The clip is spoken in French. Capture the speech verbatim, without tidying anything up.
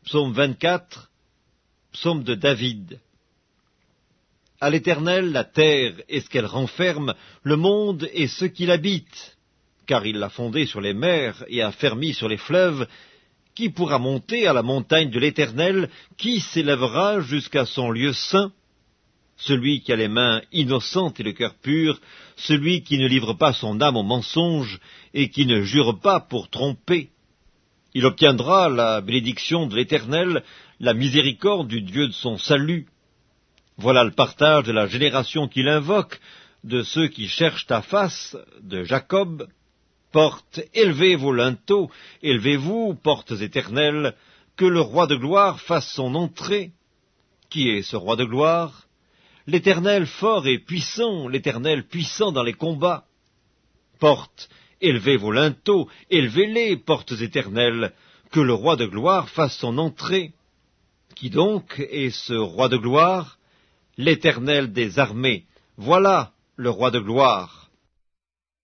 Psaume vingt-quatre, psaume de David. À l'Éternel la terre et ce qu'elle renferme, le monde et ceux qui l'habitent, car il l'a fondé sur les mers et affermi sur les fleuves. Qui pourra monter à la montagne de l'Éternel? Qui s'élèvera jusqu'à son lieu saint? Celui qui a les mains innocentes et le cœur pur, celui qui ne livre pas son âme au mensonge et qui ne jure pas pour tromper. Il obtiendra la bénédiction de l'Éternel, la miséricorde du Dieu de son salut. Voilà le partage de la génération qu'il invoque, de ceux qui cherchent ta face, de Jacob. Portes, élevez vos linteaux, élevez-vous, portes éternelles, que le roi de gloire fasse son entrée. Qui est ce roi de gloire? L'Éternel fort et puissant, l'Éternel puissant dans les combats. Portes, élevez vos linteaux, élevez-les, portes éternelles, que le roi de gloire fasse son entrée. Qui donc est ce roi de gloire? L'Éternel des armées, voilà le roi de gloire.